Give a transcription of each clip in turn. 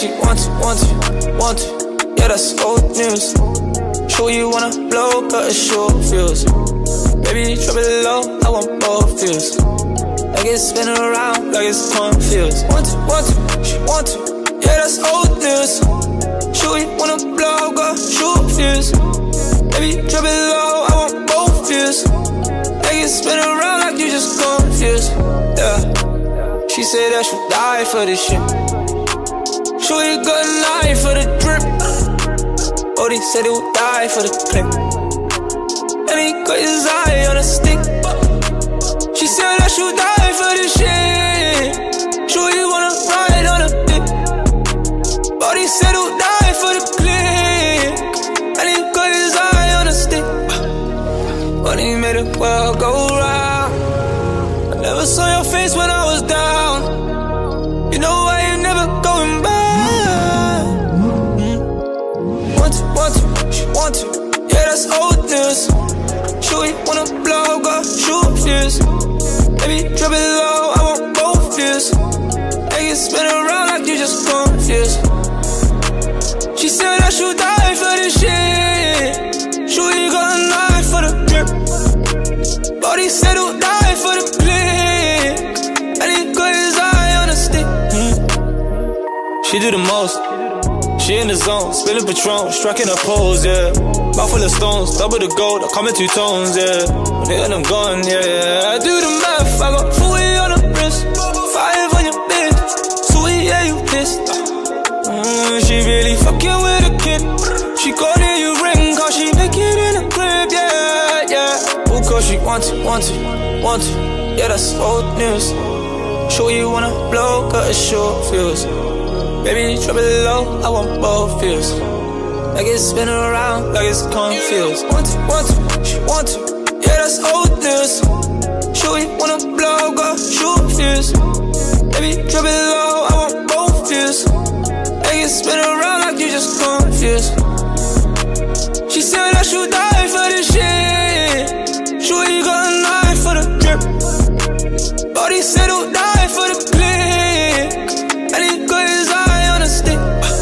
she want to. Yeah, that's old news. Sure you wanna blow, but it's short fuse. Baby, drop it low, I want both views. Like it's spinning around, like it's confused. Want to, she want to. Yeah, that's old news. Sure you wanna blow, got short fuse. Baby, drop it low, I want both views. Like it's spinning around, like you just confused. Yeah, she said that she'll die for this shit. Sure you got a knife for the drip. Oh, they said he would die for the clip. And he got his eye on a stick. She said that she'll die for this shit. Sure you wanna ride on a dick. Oh, they said he would die for the clip. And he got his eye on a stick. But he made the world go round. I never saw your face when I was down. You know I ain't never going back. She want to, yeah, that's old news. Sure you wanna blow, got short fuse. Baby, drop it low, I want both views. Make it spin around like you just confused. She said that she'll die for this shit. Sure you got a knife for the drip. But he said he'll die for the click. And he got his eye on a stick. She do the most. She in the zone, spilling Patron, striking a pose, yeah. Mouth full of stones, double the gold, I come in two tones, yeah. Nigga, I'm gone, yeah. I do the math, I got 40 on the wrist, 5 on your bitch, sweet, yeah, you pissed. She really fucking with a kid. She called in you ring, cause she naked in the crib, yeah, yeah. Oh, cause she want to. Yeah, that's old news. Sure you wanna blow, got a short fuse. Baby, drop it low, I want both views. Like it's spinning around, like it's confused. Want to, she want to. Yeah, that's old news. Sure you wanna blow, got short fuse. Baby, drop it low, I want both views. Like it's spinning around, like you just confused. She said that she'll die for this shit. Sure you got a knife for the drip. But he said he'll die for the click. And he got his eye on a stick.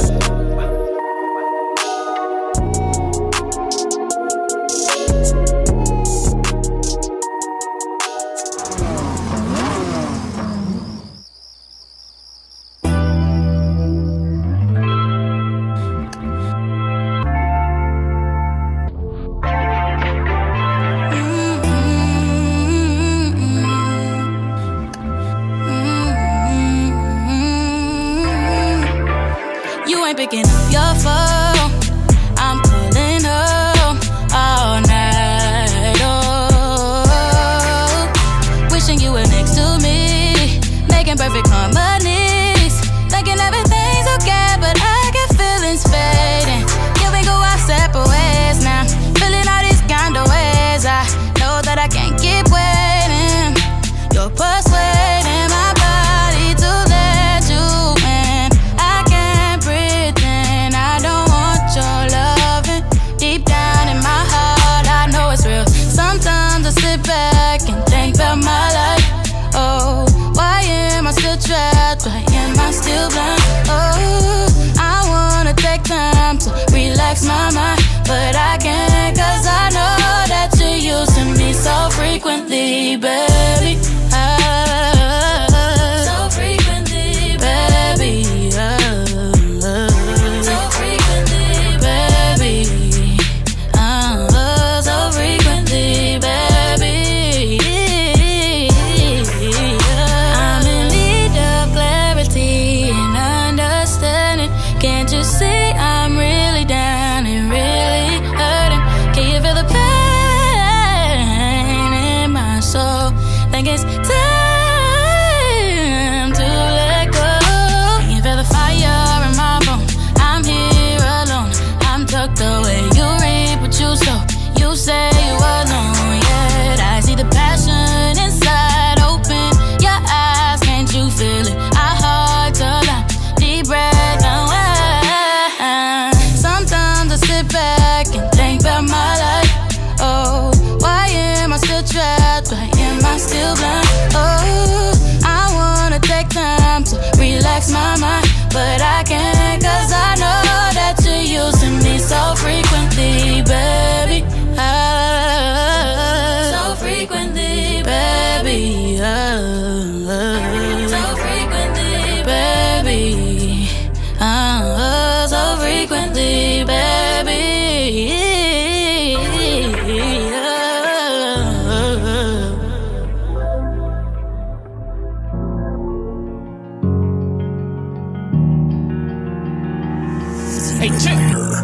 Picking up your phone, I'm calling home all night. Oh, wishing you were next to me, making perfect harmonies, thinking everything's okay, but I get feelings fading. Can we go our separate ways now? Feeling all these kind of ways. I know that I can't keep waiting. You're persuading my body to let you in. I can't pretend I don't want your loving. Deep down in my heart, I know it's real. Sometimes I sit back and think about my life. Oh, why am I still trapped? Why am I still blind? Oh, I wanna take time to relax my mind, but I can't, cause I know that you using me so frequently, baby. So frequently, baby. So frequently, baby. So frequently, baby. I'm in need of clarity and understanding. Can't you see I'm really down and really hurting? Can you feel the pain in my soul? Think it's time to let go. Can you feel the fire in my bones? I'm here alone, I'm tucked away. You reap what you sow, you say you alone. Yet I see the passion inside. Open your eyes, can't you feel it? I hard to lie, deep breath away. Sometimes I sit back and think about my life. Oh, why am I still trapped? Why am I still blind? Oh, I wanna take time to relax my mind, but I can't, Hey, chick.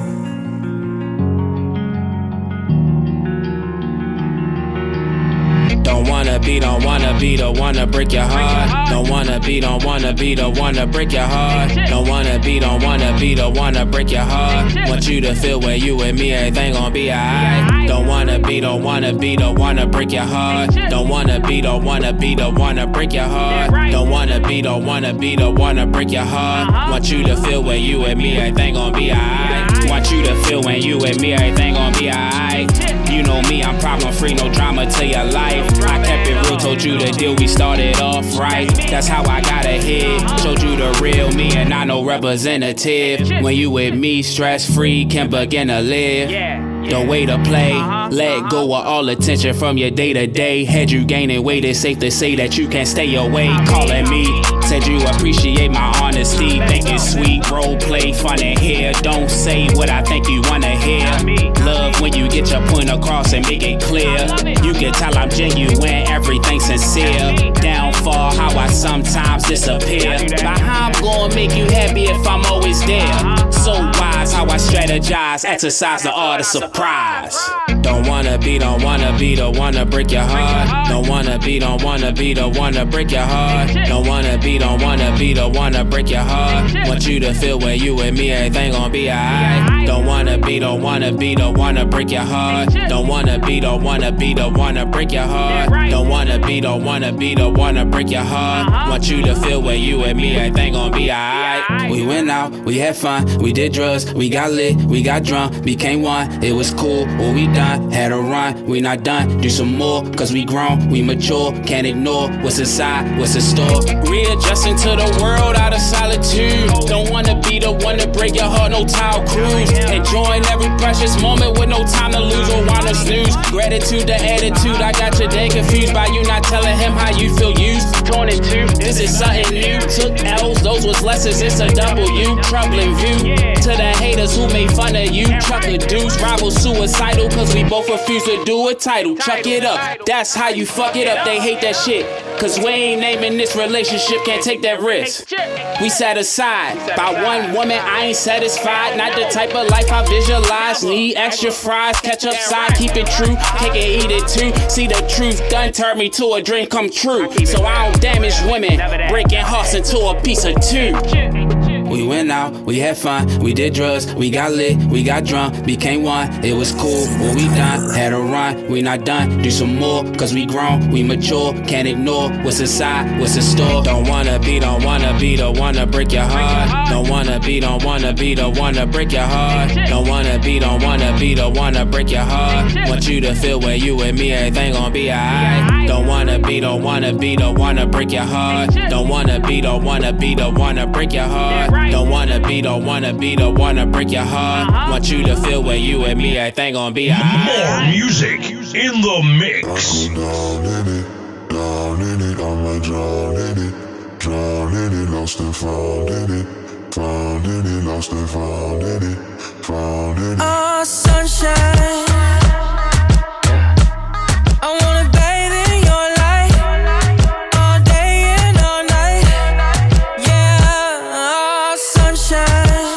Don't wanna be the one to break your heart. Don't wanna be the one to break your heart. Don't wanna be the one to break your heart. Want you to feel where you and me, everything gon' be alright. Don't wanna be the one to break your heart. Don't wanna be the one to break your heart. Don't wanna be the one to break your heart. Want you to feel where you and me, everything gon' be alright. Want you to feel when you and me, everything gon' be alright. You know me, I'm problem free, no drama to your life. I kept it real, told you the deal, we started off right. That's how I got ahead, showed you the real me and I know representative. When you with me, stress free, can begin to live. The way to play, let go of all attention from your day to day. Had you gaining weight, it's safe to say that you can't stay away. Calling me, said you appreciate my honesty. Think it's sweet, role play, fun in here. Don't say what I think you wanna hear. Love when you get your point across and make it clear. You can tell I'm genuine, everything sincere. Downfall, how I sometimes disappear. But how I'm gonna make you happy if I'm always there? So wise, how I strategize, exercise the art of surprise. Don't wanna be the one to break your heart. Don't wanna be the one to break your heart. Don't wanna be the one to break your heart. Want you to feel where you and me, everything gon' be alright. Don't wanna be the one to break your heart. Don't wanna be the one to break your heart. Don't wanna be the one to break your heart. Want you to feel where you and me, everything gon' be alright. We went out, we had fun, we did drugs, we got lit, we got drunk, became one. It was cool, what we done, had a run, we not done, do some more, cause we grown, we mature, can't ignore what's inside, what's in store. Readjusting to the world out of solitude. Don't wanna be the one to break your heart, no tile cruise. Enjoying every precious moment with no time to lose or wanna snooze. Gratitude, the attitude, I got your day confused by you not telling him how you feel used. Torn in two, this is something new. Took L's, those was lessons, it's a W. Troubling view, to the haters who made fun of you. Truck a deuce, rival suicidal, cause we both refuse to do a title. Chuck it up, that's how you fuck it up, they hate that shit. Cause we ain't naming this relationship, can't take that risk. We set aside, by one woman I ain't satisfied. Not the type of life I visualize. Need extra fries, ketchup side, keep it true. Take it, eat it too. See the truth done turned me to a dream come true. So I don't damage women, breaking hearts into a piece of two. We went out, we had fun, we did drugs, we got lit, we got drunk, became one. It was cool, what we done, had a run, we not done, do some more, cause we grown, we mature, can't ignore what's inside, what's in store. Don't wanna be the one to break your heart. Don't wanna be the one to break your heart. Don't wanna be the one to break your heart. Want you to feel where you and me, everything gon' be alright. Don't wanna be the one to break your heart. Don't wanna be the one to break your heart. Don't wanna be the one to break your heart. Want you to feel where you and me, everything gon' be alright. More music in the mix. I go down in it, I might drown in it, lost and found in it, found in it, lost and found in it, found in it. Oh, sunshine, I wanna bathe in your light, all day and all night. Yeah, oh, sunshine,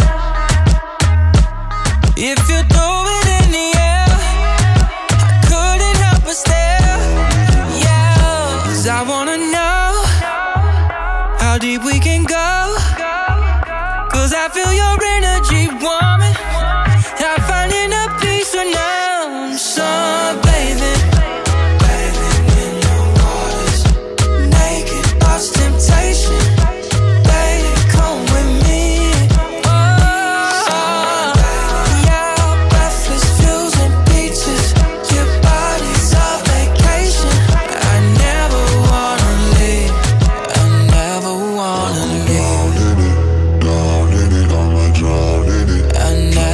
if you throw it in the air, I couldn't help but stare. Yeah, 'cause I wanna know how deep we can go, 'cause I feel your energy warming. I'm finding a peace when I'm sunbathing, bathing in your waters, naked, lost temptation. Baby, come with me. Oh, yeah, breathless views and beaches. Your body's a vacation. I never wanna leave. I never wanna leave. Down in it, I might drown in it. I never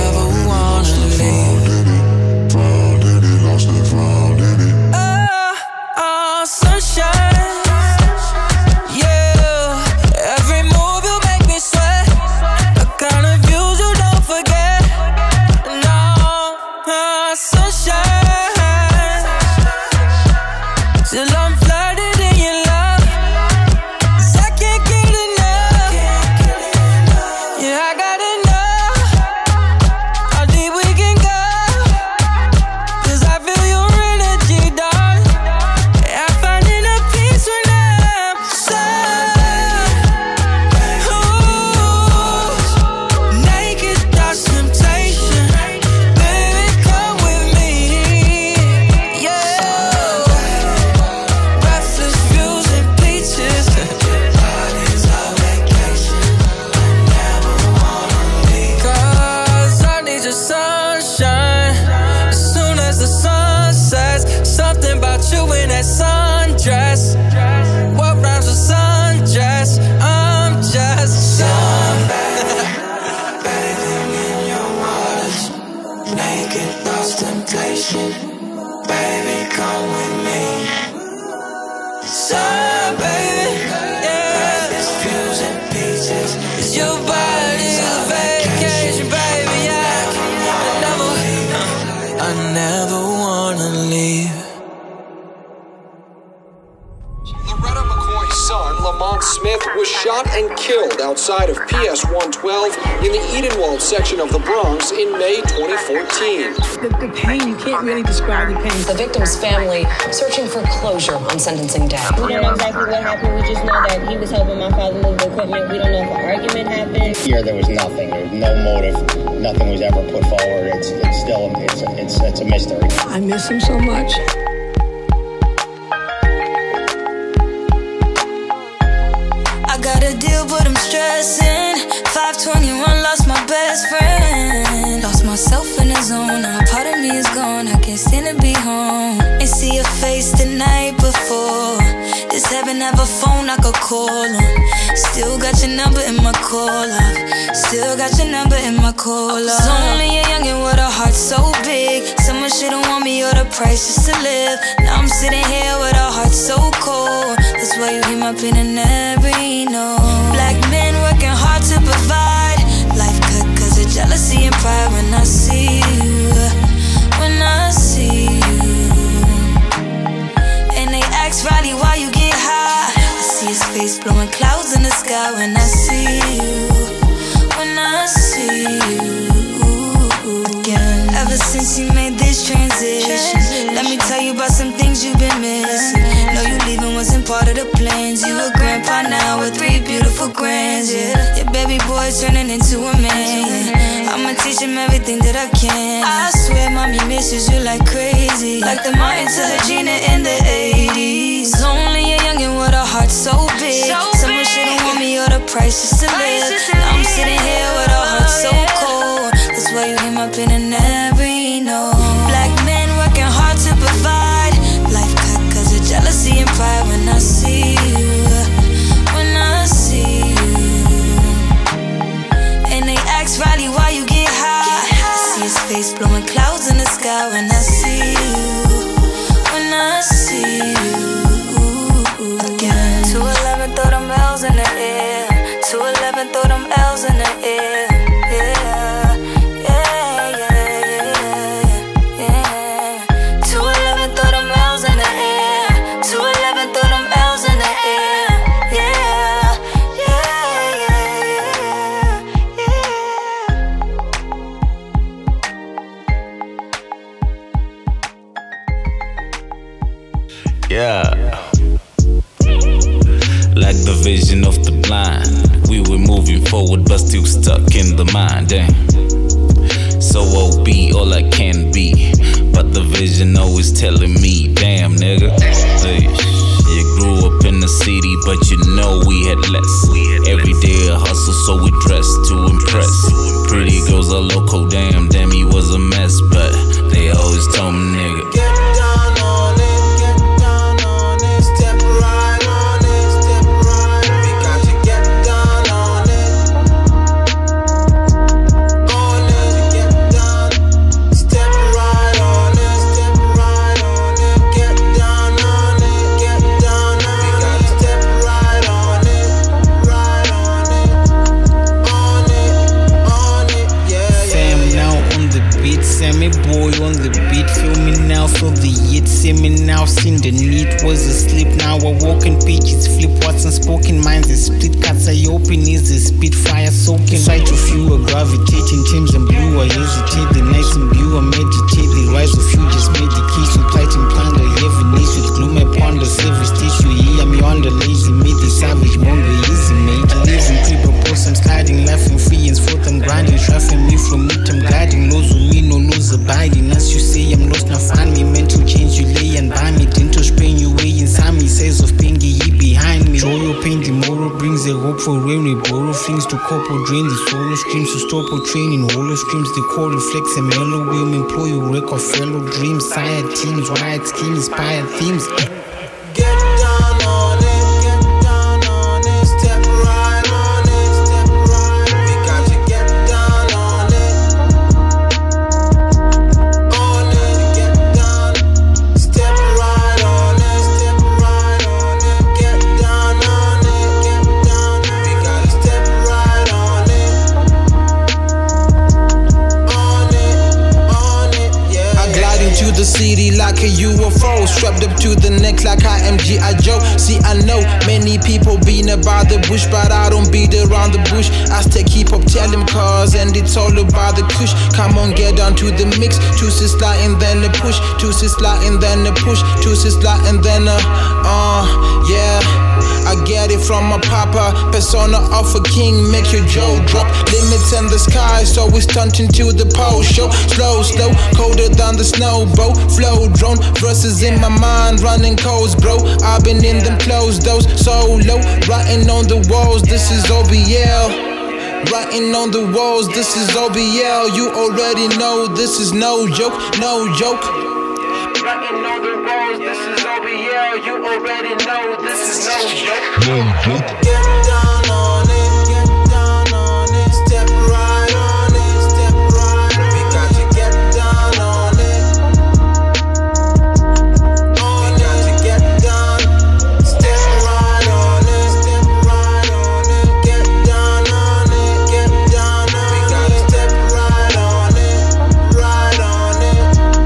your body's a vacation, baby. I never wanna leave. Loretta McCoy's son, Lamont Smith, was shot and killed outside of PS 112 in the Edenwald section of the Bronx in May 2014. The pain, you can't really describe the pain. The victim's family searching for closure on sentencing day. We don't know exactly what happened. We just know that he was helping my father move the equipment. We don't know if an argument happened. Here there was nothing. There was no motive. Nothing was ever put forward. It's a mystery. I miss him so much. I got a deal, but I'm stressing. 521, lost my best friend. Lost myself in the zone. Now part of me is gone. I can't stand to be home and see your face the night before. Does heaven have a phone I could call on? Still got your number in my call up. Still got your number in my call up. I was only a youngin' with a heart so big. Someone should've want me or the price just to live. Now I'm sitting here with a heart so cold. That's why you hear my pain in every note. Black men working hard to provide. Life cut cause of jealousy and pride. When I see you, when I see you, and they ask Riley why you get high. I see his face blowing clouds in the sky. When I see you, when I see you again. Ever since you made this transition, let me tell you about some things you've been missing. Know you leaving wasn't part of the plans. You a grandpa now with 3 beautiful grands, yeah. Your baby boy turning into a man. I'ma teach him everything that I can. I swear mommy misses you like crazy, like the Martin to Regina in the 80s. Only a youngin' with a heart so big. Someone should've want me or the price just to live. Now I'm sitting here with a heart so cold. That's why you hear my pain in every note. Black men working hard to provide. Life cut cause of jealousy and pride. When I see you, when I see you, and they ask Riley why you get high. I see his face blowing clouds in the sky. When I see you, when I see you again. 211 throw them L's in the air. 211 throw them L's in the air. Yeah, yeah, yeah, yeah, yeah. 211 throw them L's in the air. 211 throw them L's in the air. Yeah, yeah, yeah, yeah. Yeah. Like the vision of the blind, we were moving forward but still stuck in the mind, damn. So I'll be all I can be, but the vision always telling me, damn nigga, hey, you grew up in the city but you know we had less. Every day a hustle so we dress to impress. Pretty girls are loco, damn he was a mess, but they always told me, nigga, Get down on it, step right on it, step right. We got to get down on it, get down, step right on it, get down on it, get down on it. We got to step right on it, yeah. Sam now on the beat, Sammy boy on the beat. Feel me now, feel the hit. See me now, seen the need. Was asleep, now I walk in pages. Flip what's unspoken, minds is split. Cuts I open, is the spitfire soaking. Try to feel a gravitating, change and blue. I hesitate, the nights in blue. I meditate, the rise of you just made the keys. So plight and plunder, heavy knees with gloom. I ponder, every stitch you hear me on the lazy. Made the savage monger easy, mate. Lives in pre-propose, I'm sliding, laughing free and forth. I'm grinding, trafficking me from it. I'm guiding, laws with me, no laws abiding. As you say, I'm lost, now find me. Mental change, you lay and buy me. Dento Spain, you way inside me. Says of pain, ye behind me. Joy or pain, tomorrow brings a hope for rain. We borrow things to cope or drain. The solo streams to stop or training. Hollow streams, the core reflects a mellow. We'll employ you, wreck of fellow dreams. Sire teams, riot schemes, inspired themes. Get down on it, step right on it, step right. We got to get down on it, get down, step right on it, get down on it, get down. We got to step right on strapped up to the neck like I am G.I. Joe. See, I know many people being about the bush, but I don't beat around the bush. I stay keep up, tell them cause, and it's all about the kush. Come on, get down to the mix. Two sis slide and then a push. Two sis slide and then a push. Two sis slide and then a yeah. I get it from my papa. Persona of a king, make your jaw drop. Limits in the sky, so we stunting to the pole show. Slow, slow, colder than the snow, bro. Flow drone, verses in my mind, running codes, bro. I've been in them clothes, those solo, writing on the walls. This is OBL. Writing on the walls, this is OBL. You already know this is no joke, no joke. Writing on the walls, this is OBL. You already know this is no joke. Get down on it, get down on it. Step right on it, step right on it. We got to get down on it. We got to get down. Step right on it, step right on it. Get down on it, get down on it. We got to step right on it, right on it.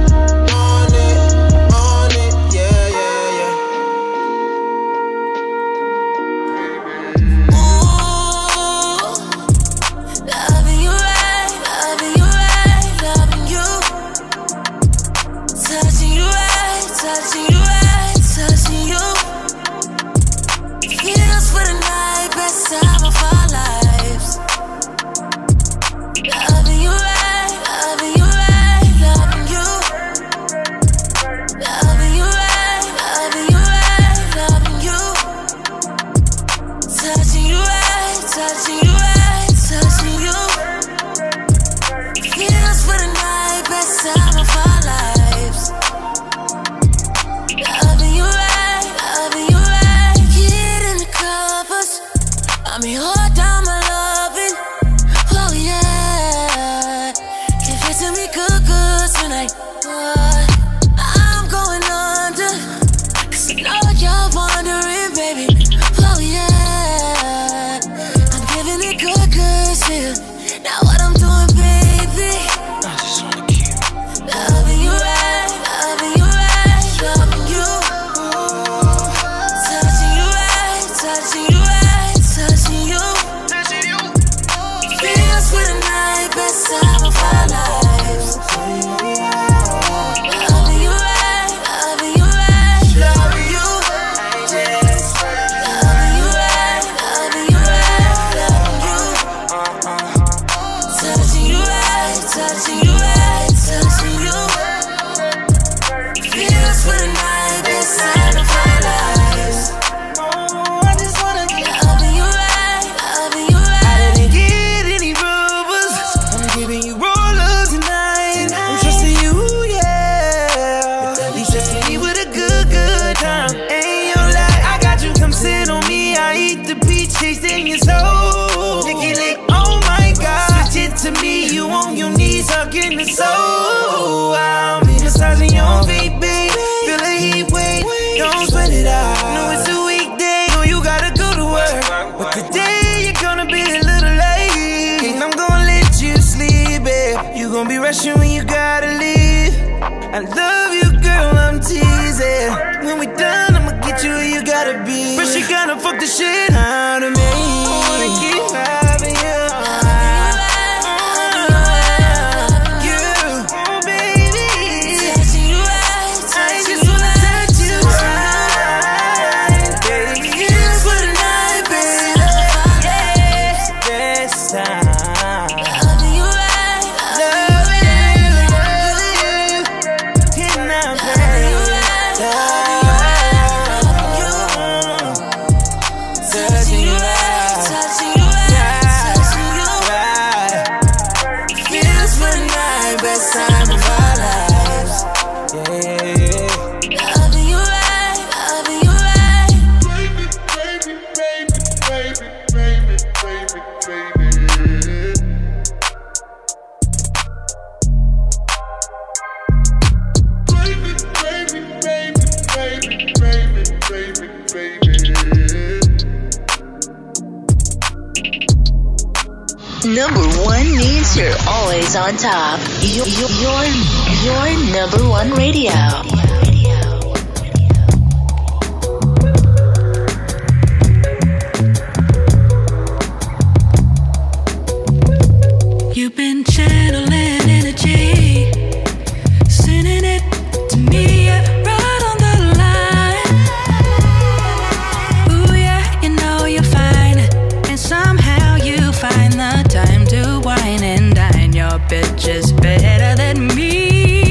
When you gotta leave, I love you, girl, I'm teasing. When we done, I'ma get you where you gotta be. But she gonna fuck the shit out of me. I wanna keep having you. Number one means you're always on top. Your number one radio. find the time to wine and dine. Your bitch is better than me.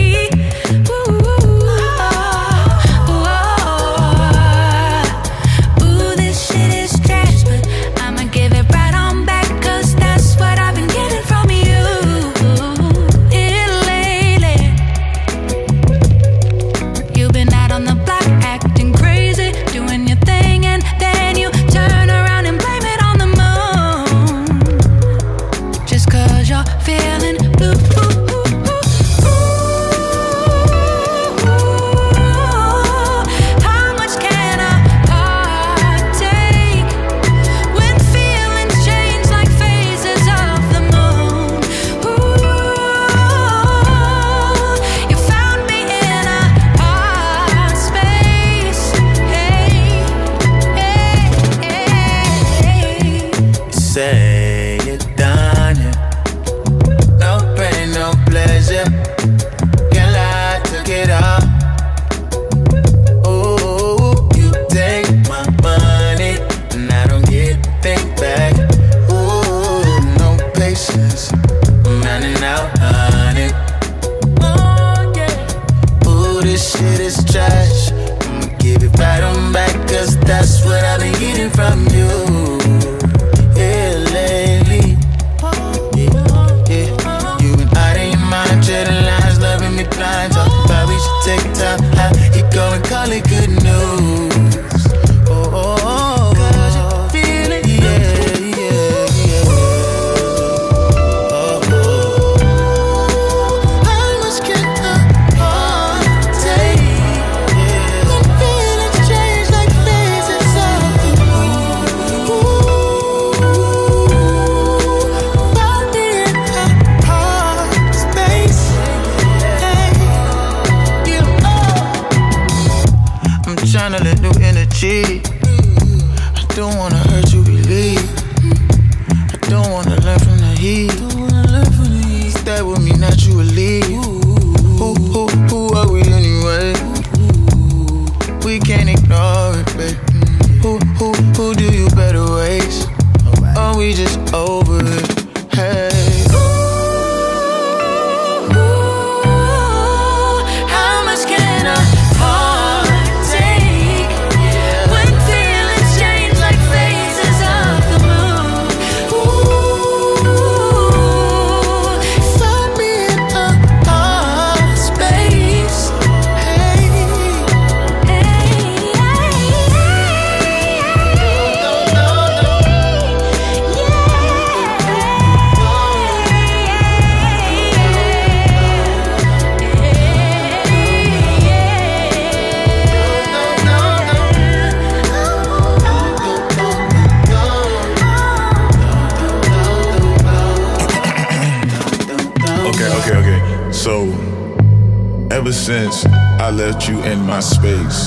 Since I left you in my space,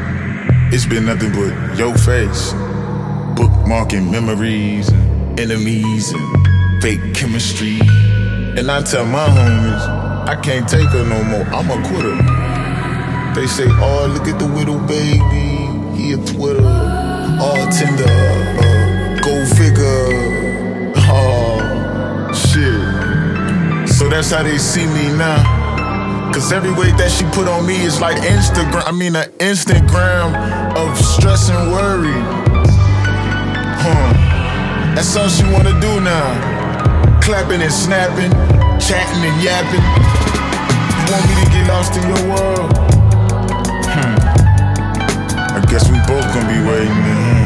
it's been nothing but your face, bookmarking memories and enemies and fake chemistry. And I tell my homies, I can't take her no more, I'm a quitter. They say, oh, look at the widow baby, he a Twitter, all tender, go figure, oh, shit. So that's how they see me now. Cause every weight that she put on me is like an Instagram of stress and worry. That's all she wanna do now. Clapping and snapping, chatting and yapping. You want me to get lost in your world? I guess we both gonna be waiting.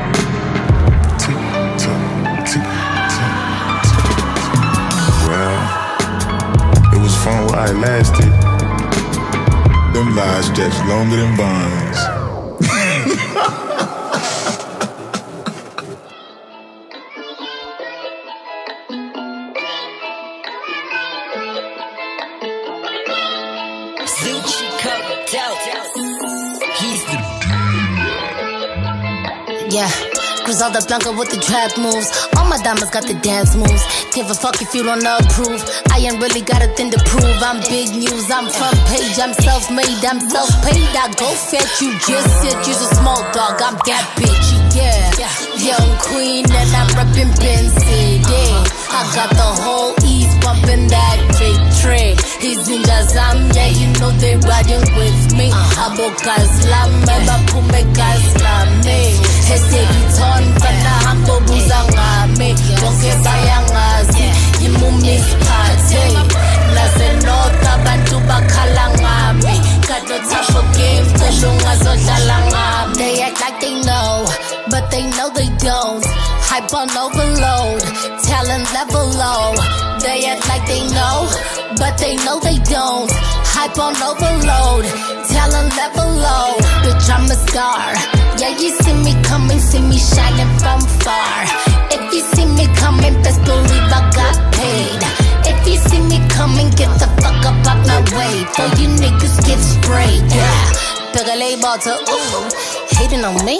Well, it was fun while it lasted. Them lies stretch longer than bonds. Yeah, Griselda Blanca with the trap moves. All my diamonds got the dance moves. Give a fuck if you don't approve. I ain't really got a thing to prove. I'm big news, I'm front page. I'm self-made, I'm self-paid. I go fetch you, just sit. You's a small dog, I'm that bitch. Yeah, young queen and I'm reppin' Benson. I got the whole East bumping that victory. He's in Jazam, yeah, you know they riding with me. Aboka Islam, Eba Pumeka Islami. Hese Viton, Fana Hambo Buzangame. Bonke Bayangazi, Yimumis Pate. Nase Nota Bantu Bakalangame. Got no time for games, Tashunga Soshalangame. They act like they know, but they know they don't. Hype on overload, talent level low. They act like they know, but they know they don't. Hype on overload, talent level low. Bitch, I'm a star. Yeah, you see me coming, see me shining from far. If you see me coming, best believe I got paid. If you see me coming, get the fuck up out my way. For you niggas get sprayed, yeah. Pick a label to hating on me.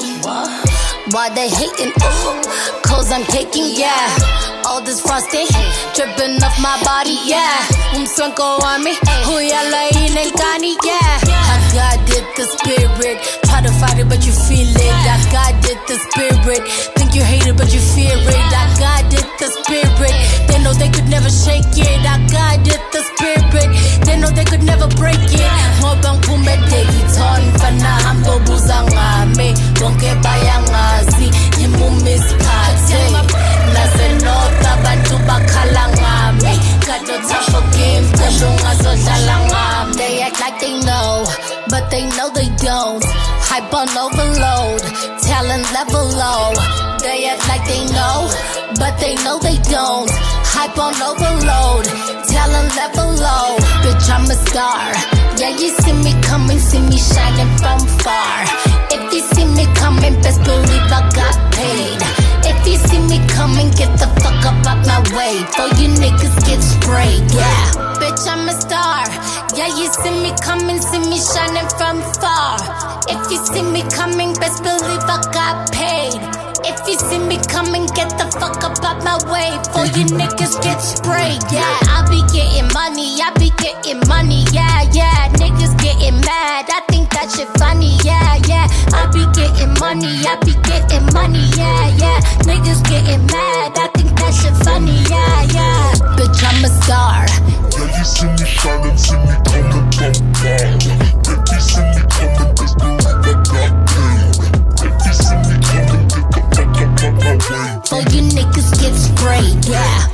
Why they hating? Cause I'm caking, yeah. All this frosting dripping off my body, yeah. Umswanko army, huyala inenkani, yeah. I guided the spirit, try to fight it but you feel it. I guided the spirit, think you hate it but you fear it. I guided the spirit, they know they could never shake it. I guided the spirit, they know they could never break it. Ngobang pume Davidson, fana hambo buzangame. Bonke bayangazi, yimumis pate. Nase nota bantu bakalangame. Got no time for games, tashunga soshalangame. They act like they know, but they know they don't. Hype on overload, talent level low. They act like they know, but they know they don't. Hype on overload, talent level low. Bitch, I'm a star. Yeah, you see me coming, see me shining from far. If you see me coming, best believe I got paid. If you see me coming, get the fuck up out my way. For you niggas get sprayed, yeah. Bitch, I'm a star. Yeah, you see me coming, see me shining from far. If you see me coming, best believe I got paid. If you see me coming, get the fuck up out my way. For you niggas get sprayed, yeah. I be getting money, I be getting money, yeah, yeah. Niggas getting mad, I think that shit funny, yeah, yeah. I be getting money, I be getting money, yeah, yeah. Niggas getting mad, I think that shit funny, yeah, yeah. Bitch, I'm a star. Yeah, you see me shining, see me coming from far. If you see me coming, best believe I got paid. If you see me coming, get the fuck up out my way. For you niggas get sprayed, yeah.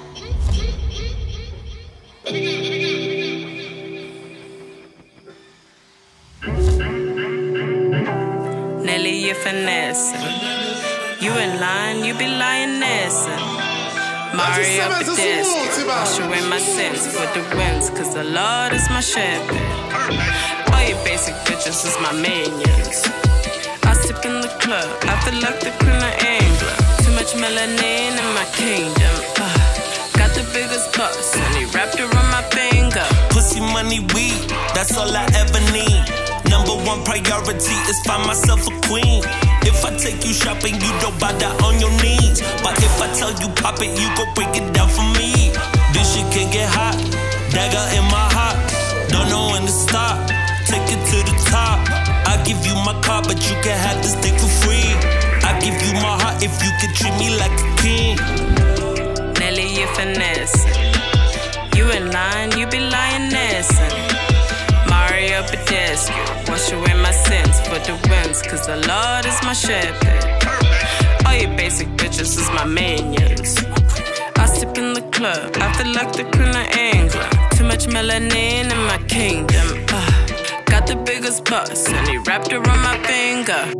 Nelly, you finesse. You in line, you be lioness. Mario Badescu, wash away my sins for the wins, cause the Lord is my shepherd. All you basic bitches is my minions. I sip in the club, I feel like the queen of England. Too much melanin in my kingdom. Got the biggest boss, and he wrapped around my finger. Pussy, money, weed, that's all I ever need. Number one priority is find myself a queen. If I take you shopping, you don't buy that on your knees. But if I tell you pop it, you go break it down for me. This shit can get hot, dagger in my heart. Don't know when to stop, take it to the top. I give you my car, but you can have this thing for free. I give you my heart if you can treat me like a king. Nelly, you finesse. You in line, you be lioness. Mario Badescu, wash away my sins for the wins, cause the Lord is my shepherd. All you basic bitches is my minions. I sip in the club, I feel like the queen of England. Too much melanin in my kingdom. Got the biggest bus, and he wrapped around my finger.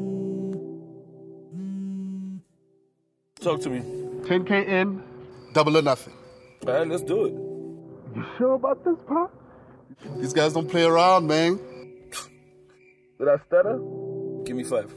Talk to me. 10K in, double or nothing. Alright, let's do it. You sure about this, Pop? These guys don't play around, man. Did I stutter? Give me 5.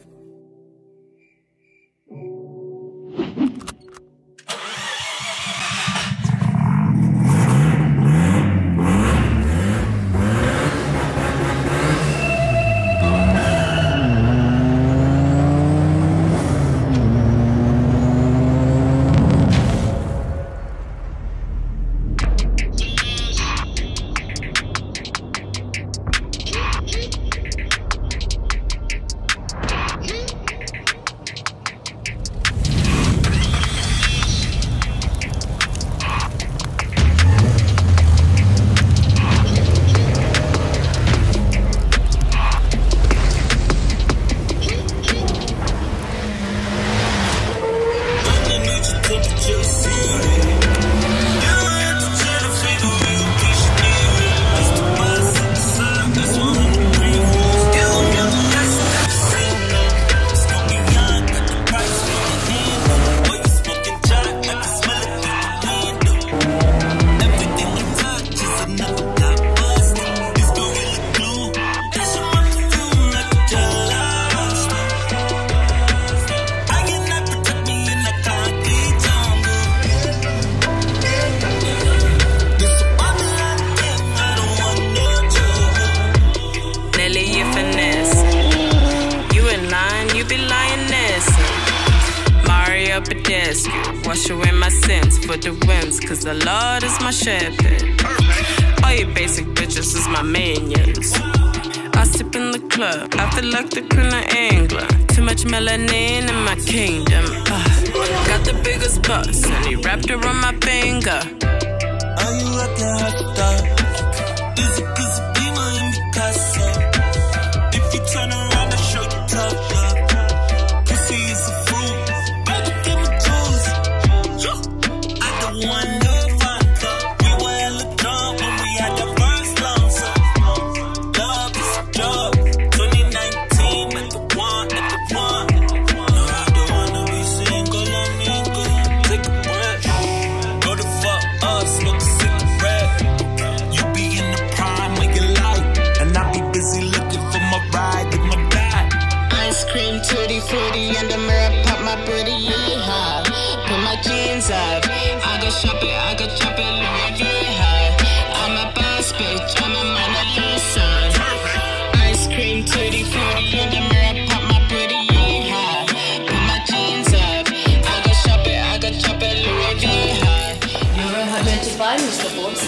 wash away my sins for the wins, cause the Lord is my shepherd. All you basic bitches is my minions. I sip in the club, I feel like the Queen of England. Too much melanin in my kingdom. Got the biggest bus, and he wrapped around my finger. Are you up your hot stuff? Is it piece of Beamer in Picasso? If you turn around, I'll show you tough love. Pussy is a fruit, baby, give me juice. I don't want no vodka. We were hella drunk when we had the first long song. Love is a drug. 2019 at the one, at the one. No, I don't wanna be single, amigo. Take a breath. Go the fuck up, smoke a cigarette. You be in the prime of your life, and I be busy looking for my ride and my die. Ice cream, tutti frutti, in the mirror, pop my booty, yeah. Put my jeans up, I go shopping, I go chopping, Louis V high. I'm a boss bitch, I'm a Mona Lisa. Ice cream, tutti frutti, in the mirror, pop my booty, yeah. Put my jeans up, I go shopping, I go chopping, Louis V high. You're 105, Mr. Forbes.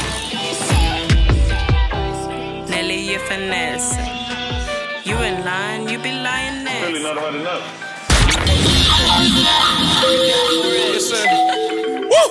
Nelly, you finesse. You in line, you be lying next. Really not hard enough. Yes, sir. Woo!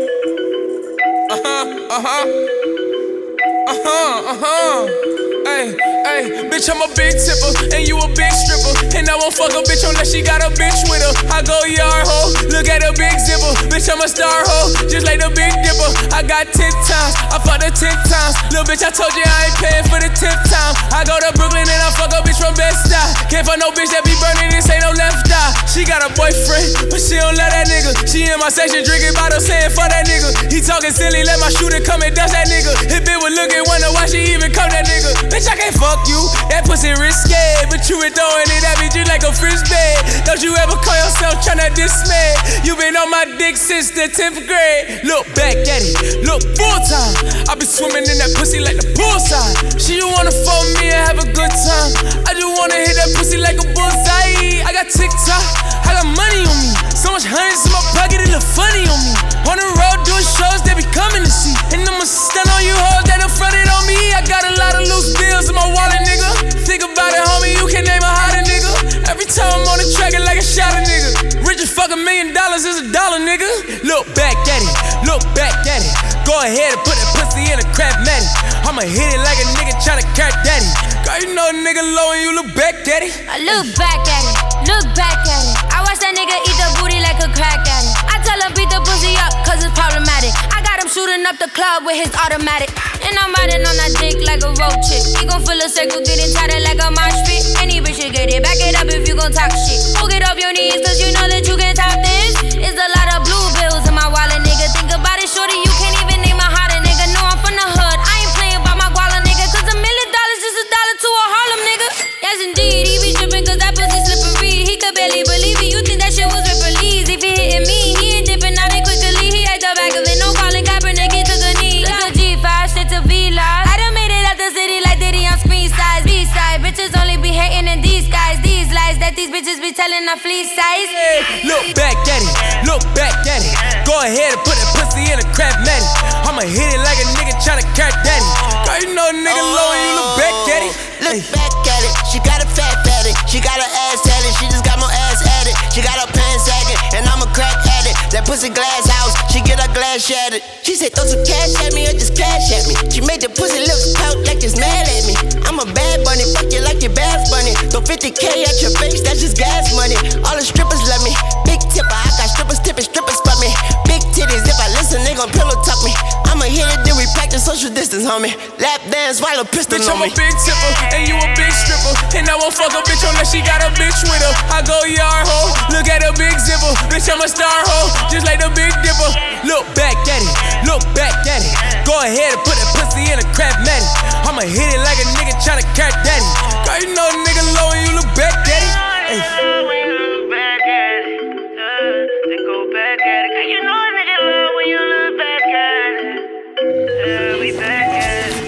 Hey, bitch, I'm a big tipper, and you a big stripper. And I won't fuck a bitch unless she got a bitch with her. I go yard hoe, look at a big zipper. Bitch, I'm a star hoe, just like the Big Dipper. I got 10 times, I fucked her 10 times. Little bitch, I told you I ain't paying for the 10th time. I go to Brooklyn and I fuck a bitch from Bed-Stuy. Can't fuck no bitch that be burning, this ain't no left eye. She got a boyfriend, but she don't love that nigga. She in my section drinking bottles saying fuck that nigga. He talking silly, let my shooter come and dust that nigga. His bitch would look and wonder why she even come that nigga. Bitch, I can't fuck you, that pussy risky. But you been throwing it at me just like a frisbee. Don't you ever call yourself tryna dismay. You been on my dick since the 10th grade. Look back at it, look full time. I been swimming in that pussy like the poolside. She just wanna fuck me and have a good time. I just wanna hit that pussy like a bullseye. I got TikTok, I got money on me. So much hundreds in my pocket, it look funny on me. On the road doing shows, they be coming to see. And I'ma stun on you hoes that done fronted on me. I got a lot of loose bills in my wallet, nigga. Think about it, homie, you can name a hotter nigga. Every time I'm on the track, it like a shot of nigga. Rich as fuck $1 million is $1, nigga. Look back at it, look back at it. Go ahead and put that pussy in a crap matty. I'ma hit it like a nigga tryna catch daddy. Girl, you know a nigga low and you look back at it. I look back at it, look back at it. I watch that nigga eat the booty like a crack addict. I tell him beat the pussy up, cause it's problematic. I got him shooting up the club with his automatic. And I'm riding on that dick like a road chick. He gon' feel a circle getting tighter like a mosh pit. Any bitch should get it, back it up if you gon' talk shit. Go get off your knees, cause you know that you can top this. It's a lot of blue bills in my wallet, nigga. Think about it, shorty, you can't even name a hotter nigga. No, I'm from the hood, I ain't playing by my guala, nigga. Cause $1 million is $1 to a Harlem, nigga. Yes, indeed, he be tripping cause that pussy slippery. He could barely believe it, you think that shit was released. If he hitting me, he ain't dipping out it quickly. He ate the back of it, no calling Kaepernick, he took a knee. Took a G5, straight to V-Live. I done made it out the city like Diddy on screen size. B-side, bitches only be hating in these guys. These lies that these bitches be telling a flea size. Look back at it, look back at it. Go ahead and put that pussy in a crap matty. I'ma hit it like a nigga tryna catch daddy. Girl, you know a nigga low and you look back at it. Look back at it, she got a fat fatty. She got her ass tatted, she just got more ass at it. She got her pants sagging, and I'm a crack addict. That pussy glass house, she get her glass shattered. She said throw some cash at me or just cash at me. She made the pussy lips pout like it's mad at me. I'm a bad bunny, fuck you like your Bass Bunny. Throw 50K at your face, that's just gas money. All the strippers love me, big tipper. I got strippers tipping strippers for me. Big titties, if I listen, they gon' pillow tuck me. I'ma hit it, then we practice social distance, homie. Lap dance while a pistol bitch, on me. I'm a big tipper, and you a big stripper. And I won't fuck a bitch unless she got a bitch with her. I go yard hoe, look at a big zipper. Bitch, I'm a star hoe, just like the Big Dipper. Look back at it, look back at it. Go ahead and put that pussy in a crap matty. I'ma hit it like a nigga tryna catch daddy. Girl, you know a nigga low and you look back at it. Hey. When you look back at it, then go back at it. Cause you know a nigga love when you look back at it. We back at it.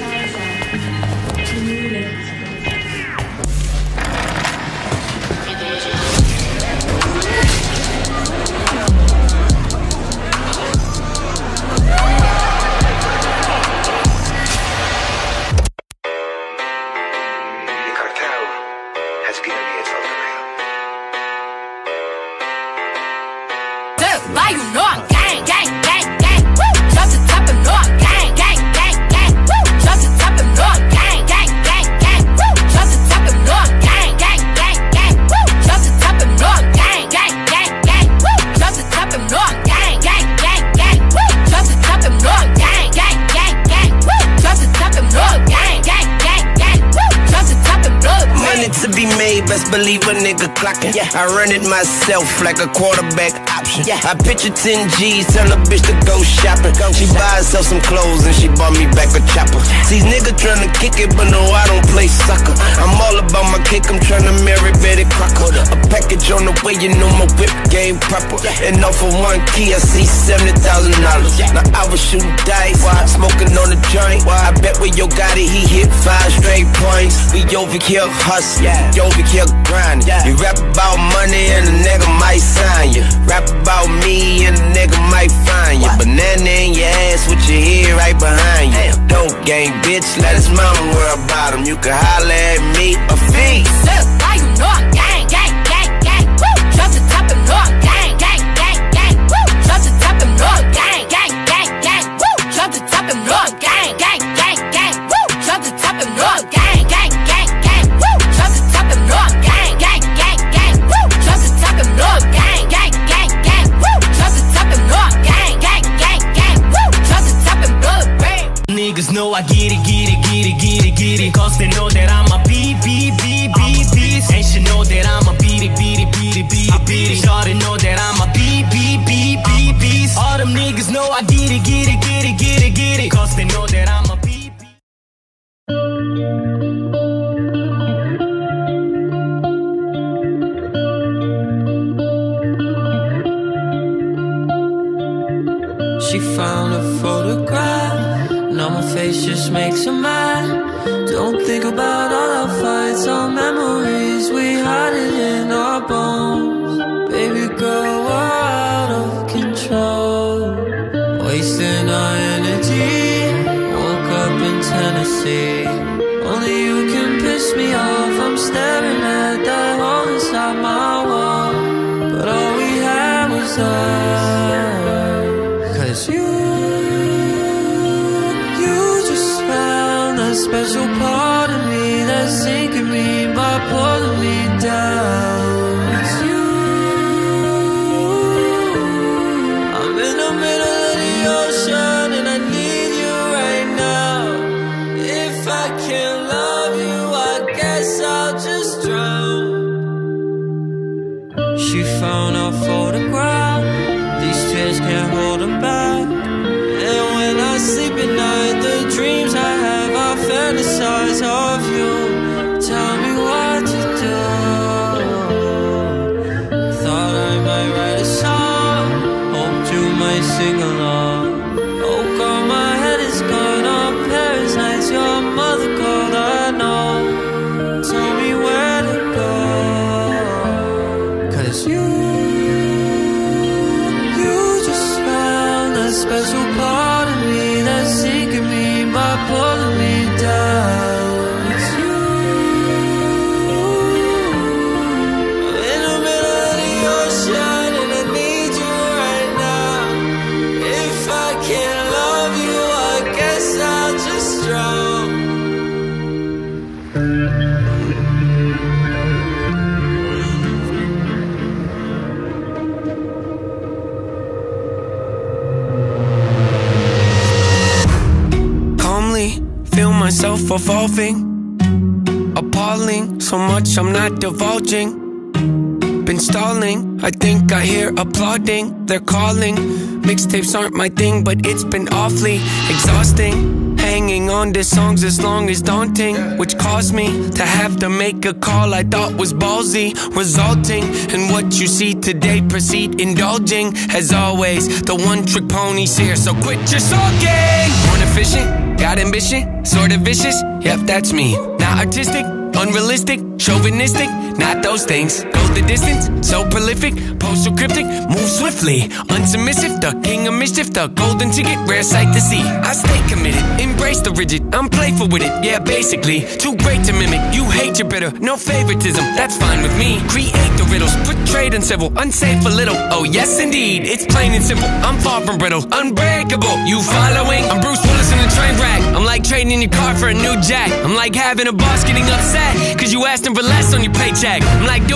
believe a nigga clocking. I run it myself like a quarterback option. I picture 10 G's, tell a bitch to go shopping. She buy herself some clothes and she bought me back a chopper. These niggas tryna kick it, but no, I don't play soccer. I'm all about my kick, I'm tryna marry Betty Crocker. A package on the way, you know my whip game proper. And off of one key, I see $70,000. Now I was shooting dice, smoking on the joint. I bet when Yo got it, he hit 5 straight points. We over here hustling, over here grinding. You rap about money and a nigga might sign you. Rap about me and a nigga might find you. Banana in your ass with your head right behind you. Dope gang, bitch, let his mama worry about him. You can holler at me or feed. Why you know I'm gang, gang, gang, gang. Woo! Drop the top and know I'm gang, gang, gang, gang. Woo! Drop the top and know I'm gang, gang, gang, gang. Woo! Drop the top and know I'm gang, gang, gang, gang. Woo! Drop the top and know I'm gang, gang, gang, gang. Woo! Drop the top and know I'm gang, gang, gang, gang. Woo! Drop the top and know I'm gang, gang, gang, gang. Woo! Drop the top and know I'm gang, gang, gang, gang. Woo! Drop the top and know I'm gang. Niggas know I get it, get it, get it, get it, get it. Cause they know that I'm a beast. And she know that I'm a beat it. Shawty know that I'm a beast. All them niggas know I get it, get it, get it, get it, get it. Cause they know that I'm a beast. She found a photograph. Now my face just makes her mad. Don't think about all our fights, all memories. We hide it in our bones. Baby girl, we're out of control. Wasting our energy. Woke up in Tennessee. Only you can piss me off. I'm staring at that hole inside my wall. But all we had was us. Cause you just found that special part of me that's sinking me by pulling me down. It's you. I'm in the middle of the ocean and I need you right now. If I can't love you, I guess I'll just drown. She found our photograph. These tears can't hold them back. And when I sleep at night, the dreams I have, I fantasize of you. Tell me what to do. Thought I might write a song. Hoped you might sing along. Oh God, my head is gone on Paris nights. Your mother called, I know. Tell me where to go. Cause you just found that special part of me that's sinking me by pulling me down. It's you. I'm in the middle of the ocean and I need you right now. If I can't love you, I guess I'll just drown. Feel myself evolving, appalling, so much I'm not divulging. Been stalling, I think I hear applauding. They're calling, mixtapes aren't my thing, but it's been awfully exhausting. Hanging on to songs as long as daunting, which caused me to have to make a call I thought was ballsy, resulting in what you see today. Proceed indulging, as always, the one-trick pony's here, so quit your sulking. Born efficient, got ambition, sort of vicious, yep, that's me. Not artistic, unrealistic, chauvinistic, not those things. Go the distance, so prolific, postal cryptic, move swiftly, unsubmissive, the king of mischief, the golden ticket, rare sight to see. I stay committed, embrace the rigid, I'm playful with it, yeah, basically. Too great to mimic, you hate your bitter, no favoritism, that's fine with me. Create the riddles, portrayed uncivil, unsafe a little, oh yes indeed, it's plain and simple, I'm far from brittle, unbreakable, you following? I'm Bruce Willis in a train wreck, I'm like trading your car for a new jack, I'm like having a boss getting upset, cause you asked him for less on your paycheck, I'm like doing headstands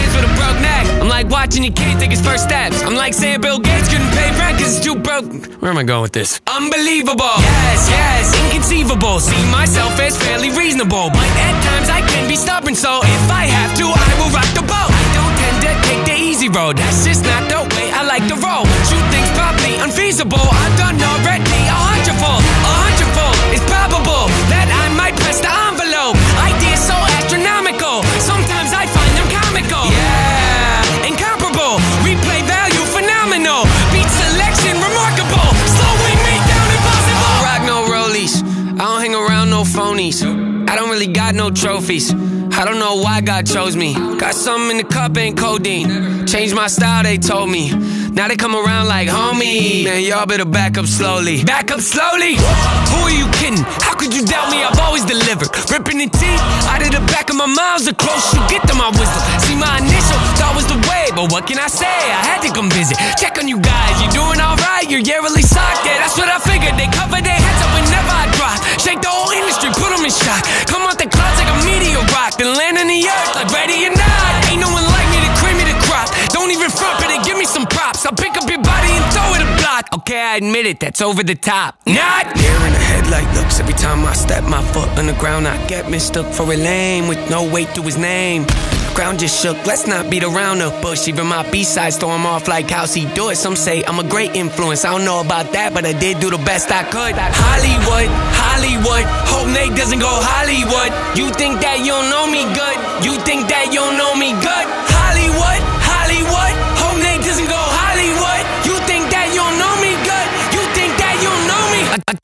hands with a broke neck. I'm like watching your kid take his first steps. I'm like saying Bill Gates couldn't pay rent cause it's too broke. Where am I going with this? Unbelievable. Yes, yes, inconceivable. See myself as fairly reasonable, but at times I can be stubborn, so if I have to, I will rock the boat. I don't tend to take the easy road. That's just not the way I like to roll. Shoot things probably unfeasible. I've done already 100-fold. 100-fold. It's probable that I might press the envelope. Ideas so astronomical. Sometimes I find them comical. Yeah, incomparable. Replay value phenomenal. Beat selection remarkable. Slowing me down impossible. I don't rock no rollies. I don't hang around no phonies. I don't really got no trophies. I don't know why God chose me. Got something in the cup, ain't codeine. Changed my style, they told me. Now they come around like homie. Man, y'all better back up slowly. Back up slowly? Who are you kidding? How could you doubt me? I've always delivered. Ripping the teeth out of the back of my mouth. The closer you get to my wisdom. See, my initial thought was the way, but what can I say? I had to come visit. Check on you guys. You doing alright? You're yearly socked. Yeah, that's what I figured. They cover their heads up whenever I drop. Shake the whole industry, put them in shock. Come out the clouds like a meteor rock. Then land on the earth like ready or not. Ain't no one like me to cream me the crop. Don't even front, but they give me some props. I'll pick up your body and throw it a block. Okay, I admit it, that's over the top. Not deer in the headlight looks. Every time I step my foot on the ground, I get mistook for a lame with no weight to his name. Ground just shook, let's not beat around the bush. Even my B-sides throw him off like how's he do it. Some say I'm a great influence, I don't know about that, but I did do the best I could. Hollywood, Hollywood, hope Nate doesn't go Hollywood. You think that you don't know me good? You think that you don't know me good? Hollywood, Hollywood, hope Nate doesn't go Hollywood. You think that you don't know me good? You think that you don't know me?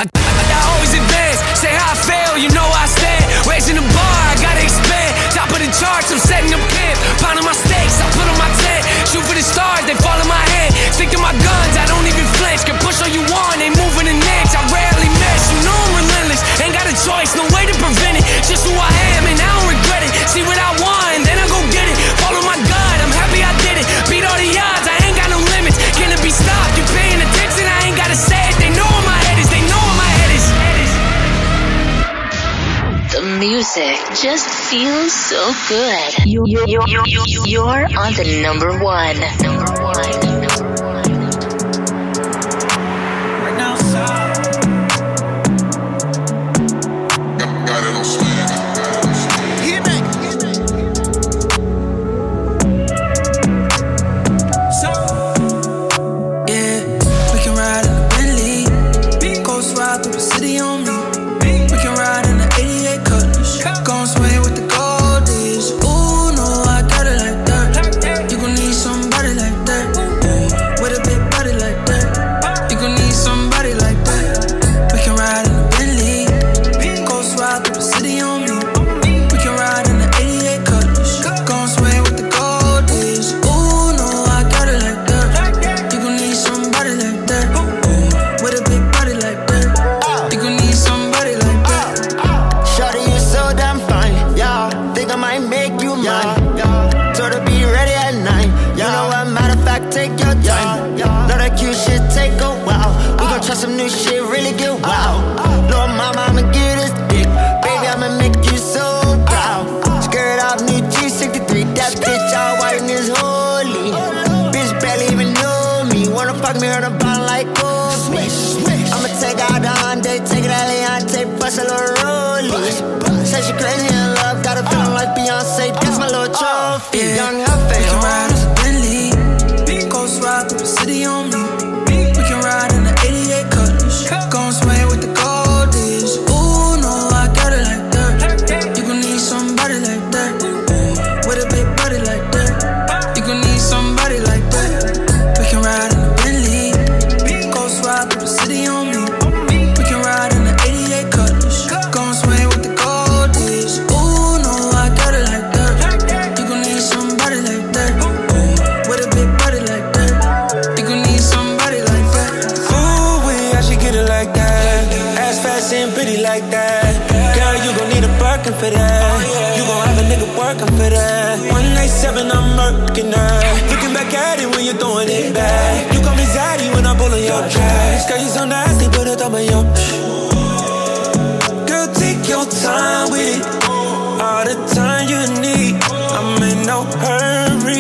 I always advance, say how I fail, you know I stand. Raising the bar, I gotta expand. Top of the charts, I'm setting up camp. Pounding my stakes, I put on my tent. Shoot for the stars, they fall in my hand. Stick to my guns, I don't even flinch. Can push all you want, ain't moving an inch. I rarely miss, you know I'm relentless. Ain't got a choice, no way to prevent it. Just who I am and I don't regret it. See what I want and then I go get it. Follow my gut, I'm happy I did it. Beat all the odds, I ain't got no limits. Can it be stopped? You paying attention? I ain't gotta say it. They know where my head is, they know where my head is. The music just feels so good. You're on the number one. Right now, got it on swing. Yeah, we can ride in the Bentley. Ghost ride through the city on me. We can ride in the 88 Cutlass. Gon' swing with the goldies. Ooh, no, I got it like that. You gon' need somebody like that. With a big body like that. You gon' need somebody like that. We can ride in the Bentley. Ghost ride through the city on me. We can ride in the 88 Cutlass. Gon' swing with the goldies. Ooh, no, I got it like that. You gon' need somebody like that. With a big body like that. You gon' need somebody like that. Shorty, you so damn fine, yeah. Think I might make you mine, yeah. Told her be ready at 9, yeah. You know what, matter of fact, take your time, yeah. Know that cute shit take a while. We gon' try some new shit, really get wild. Lord mama, I'ma get this dick. Baby, I'ma make you so proud. Skirt off, new G63. That bitch all white and is holy. Bitch barely even know me. Wanna fuck me on the bottom like Kobe. I'ma take out the Hyundai, take it Aliante, bust a little rollie. Said she crazy in love, got a feeling like Beyonce. That's my little trophy. Yeah. Young Huffy. We can ride in the Bentley. Ghost ride through the city on me. We can ride in the 88 Cutlass. Gon' swing with the goldies. Ooh, no, I got it like that. You gon' need somebody like that. With a big body like that. You gon' need somebody like that. We can ride in the Bentley. Ghost ride through the city on me. We can ride in the 88 Cutlass. Gon' swing with the goldies. Ooh, no, I got it like that. You gon' need somebody like that. With a big body like that. You gon' need somebody like that. Ooh, I should get it like that. Ass fast and pretty like that. Girl, you gon' need a Birkin for that. You gon' have a nigga working for that. 187, I'm murking that. Looking back at it when you're throwing it back. You call me Zaddy when I'm pulling your trash. Girl, you so nasty, put a thumb on your. Girl, take your time with it. All the time you need. I'm in no hurry.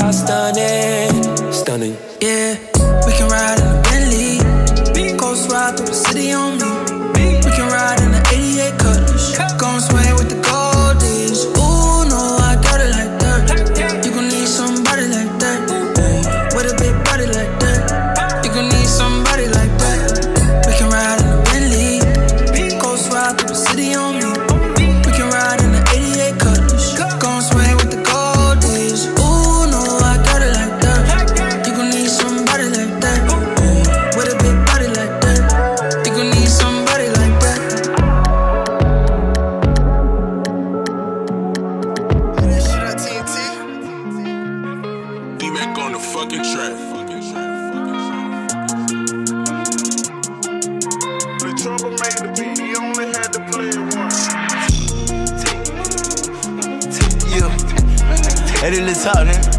are stunning, stunning. Yeah, we can ride in a Bentley, ghost ride through the city on me. We can ride in the 88 Cutlass, gon' swing with the goldies. Ooh, no, I got it like that. You gon' need somebody like that, with a big body like that. You gon' need somebody like that. We can ride in a Bentley, ghost ride through the city on me. We can ride in the 88 Cutlass, gon' swing with the goldies. Ooh, no, I got it like that. You gon' need somebody like that, with a big body like that. You gon' need somebody like that. That shit on TNT. D-Mac on the fucking track. The trouble made the beat, he only had to play it once. Yeah, that is lit top, nigga.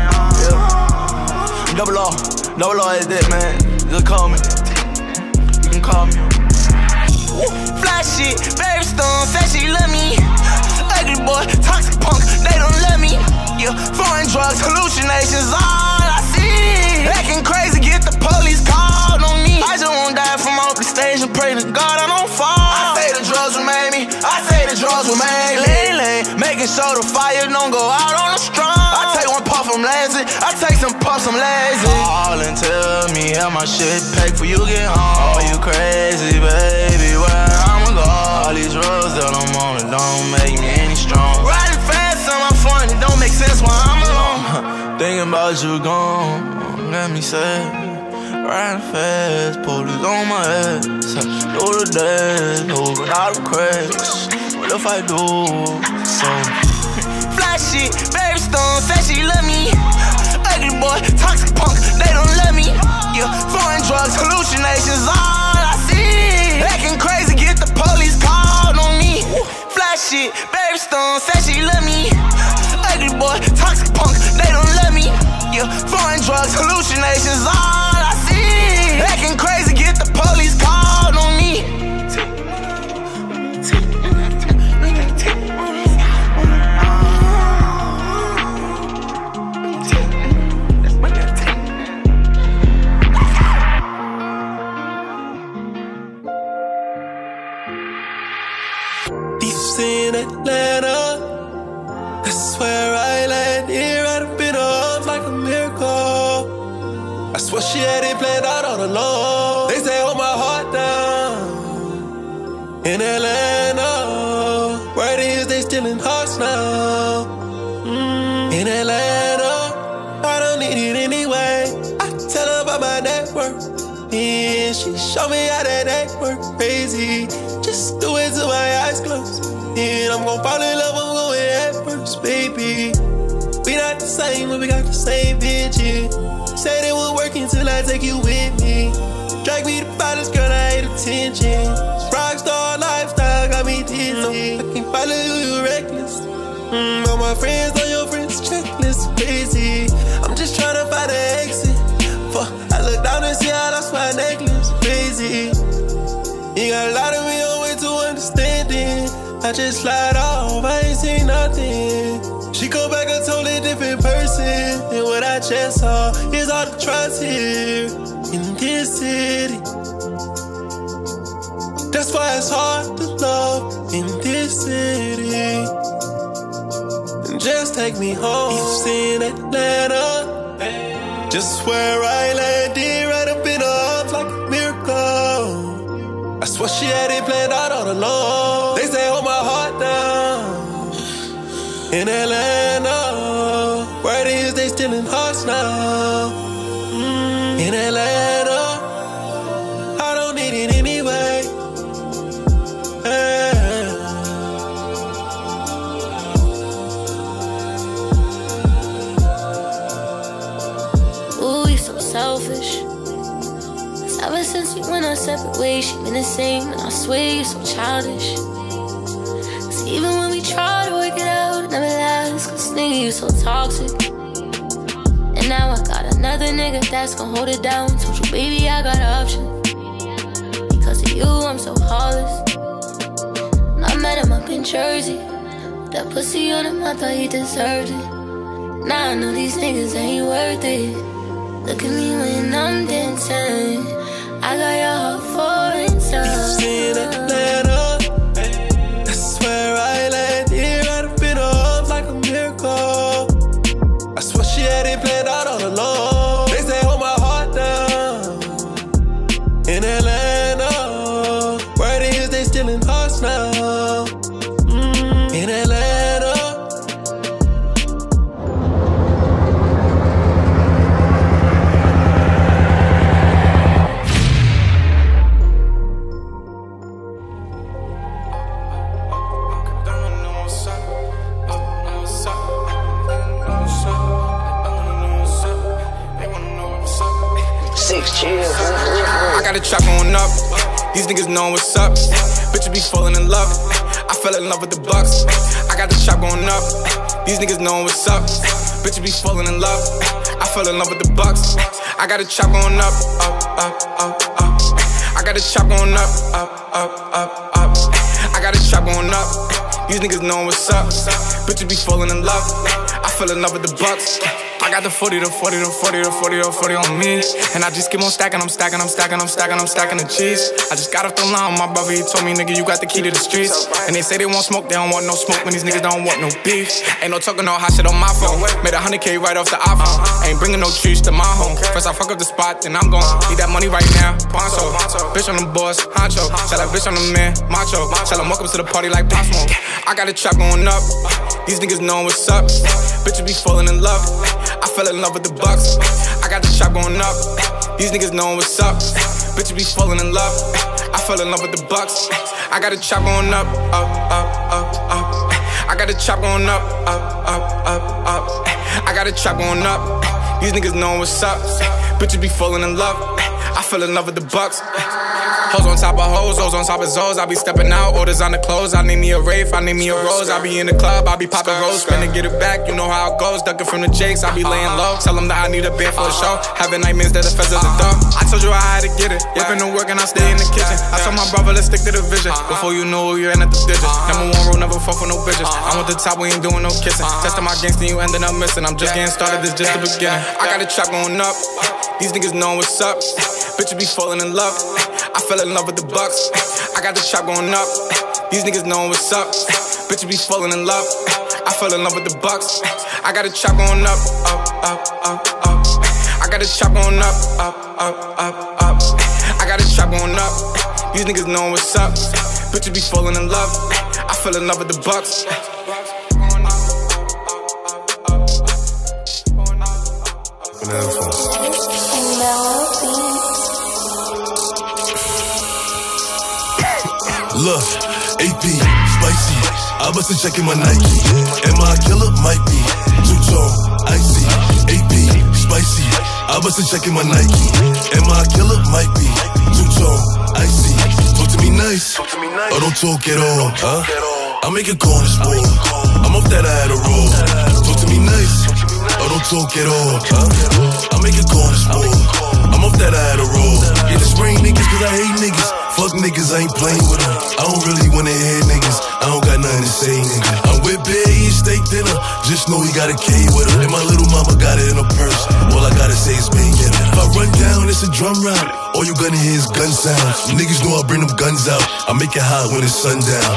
Yeah. Double R is that, man. Just call me. You can call me. Fly shit, baby stone, said she love me. Ugly boy, toxic punk, they don't love me. Yeah, foreign drugs, hallucinations, all I see. Acting crazy, get the police called on me. I just won't die from off the stage and pray to God I don't fall. I say the drugs will make me, I say the drugs will make me. Making sure the fire don't go out on the strong. I take one puff, I'm lazy. I take some puffs, I'm lazy. Call and tell me how my shit packed for you get home. Oh, you crazy, baby, where I'ma go? All these drugs that I'm on, it don't make me any strong. Riding fast on my phone, it don't make sense while I'm alone. Thinking about you gone, got me sad. Riding fast, police on my ass. Do the dash, hoping I don't crash. What if I do? So fly shit, baby stone, said she love me. Ugly boy, toxic punk, they don't love me. Yeah, foreign drugs, hallucinations, all I see. Acting crazy, get the police called on me. Fly shit, baby stone, said she love me. Ugly boy, toxic punk, they don't love me. Yeah, foreign drugs, hallucinations, all I see. Acting crazy, get the police called on me. In Atlanta, that's where I landed, right up in her arms like a miracle. I swear she had it planned out all along. They say hold my heart down. In Atlanta, word is they stealing hearts now. In Atlanta, I don't need it anyway. I tell her about my network, and she show me how that network crazy. Just do it till my eyes closed. And I'm gon' fall in love, I'm going head first, baby. We not the same, but we got the same vision. Said it would work until I take you with me. Drag me to Paris, girl, I hate attention. Rockstar lifestyle got me dizzy. I can't follow you, you reckless. All my friends on your friends' checklist, crazy. I'm just tryna find an exit. Fuck, I look down and see I lost my necklace, crazy. You got a lot of me on way to understanding. I just slide off, I ain't seen nothing. She come back a totally different person. And what I just saw is all the trust here in this city. That's why it's hard to love in this city. And just take me home. East in Atlanta, just where I landed, right up in her arms like a miracle. I swear she had it planned out all along. They say hold my heart down. In Atlanta, word is they stealing hearts now. In Atlanta, I don't need it anyway. Ooh, you so selfish. Ever since we went our separate ways, she been the same, and I swear you're so childish. Cause even when we try to work it out, it never lasts. Cause nigga, you so toxic. And now I got another nigga that's gon' hold it down. Told you, baby, I got options. Because of you, I'm so heartless. And I met him up in Jersey. That pussy on him, I thought he deserved it. Now I know these niggas ain't worth it. Look at me when I'm dancing. I got your heart for inside. In Atlanta, that's where I landed. Right up in her arms like a miracle. I swear she had it planned out all along. They say hold my heart down. In Atlanta, word is they stealing hearts now. In Atlanta. I got a chop going up. These niggas know what's up. Bitches be falling in love. I fell in love with the Bucks. I got the chop going up. These niggas know what's up. Bitches be falling in love. I fell in love with the Bucks. I got a chop going up, I got a chop going up, I got a chop going up. These niggas know what's up. Bitches be falling in love. I fell in love with the Bucks. I got the 40 on me. And I just keep on stacking, I'm stacking the cheese. I just got off the line with my brother, he told me, nigga, you got the key to the streets. And they say they want smoke, they don't want no smoke when these niggas don't want no beef. Ain't no talking no hot shit on my phone. Made 100K right off the iPhone. Ain't bringing no trees to my home. First I fuck up the spot, then I'm gon' need that money right now. Poncho, bitch on the boss, honcho. Tell that bitch on the man, macho. Tell him welcome to the party like Pop Smoke. I got a trap going up. These niggas know what's up. Bitches be falling in love. I fell in love with the Bucks. I got the chop going up. These niggas know what's up. Bitches be falling in love. I fell in love with the Bucks. I got the chop going up, I got the chop going up, I got the chop going up. These niggas know what's up. Bitches be falling in love. I fell in love with the Bucks. Hoes on top of hoes, hoes on top of zoes. I be stepping out, orders on the clothes. I need me a Wraith, I need me a Rose. I be in the club, I be popping rolls. Spin to get it back, you know how it goes. Ducking from the jakes, I be laying low. Tell them that I need a bed for a show. Having nightmares that the feds at the door. I told you I had to get it. Whipping the work and I stay in the kitchen. I told my brother, let's stick to the vision. Before you know you're in at the digits. Number one rule, never fall for no bitches. I want the top, we ain't doing no kissing. Testing my gangsta, you ending up missing. I'm just getting started, this just the beginning. I got a trap going up. These niggas know what's up. Bitches be falling in love. I fell in love with the Bucks. I got the chop going up. These niggas know what's up. Bitches be falling in love. I fell in love with the Bucks. I got the chop going up, I got the chop going up, I got the chop going up. These niggas know what's up. Bitches be falling in love. I fell in love with the Bucks. Look, AP, spicy. I wasn't checking my Nike. Am I a killer? Might be. Two-tone, icy. AP, spicy. I wasn't checking my Nike. Am I a killer? Might be. Two-tone, icy. Talk to me nice. Or don't talk at all, huh? I make a call this war. I'm off that I had a roll. Talk to me nice. Or don't talk at all, huh? I make a call this war. I'm off that I had a roll. Yeah, the spring niggas cause I hate niggas. Fuck niggas, I ain't playing with them. I don't really wanna hear niggas. I don't got nothing to say, nigga. I'm with Bear, eating steak dinner. Just know he got a K with her. And my little mama got it in her purse. All I gotta say is bang it. If I run down, it's a drum round. All you gonna hear is gun sounds. Niggas know I bring them guns out. I make it hot when it's sundown.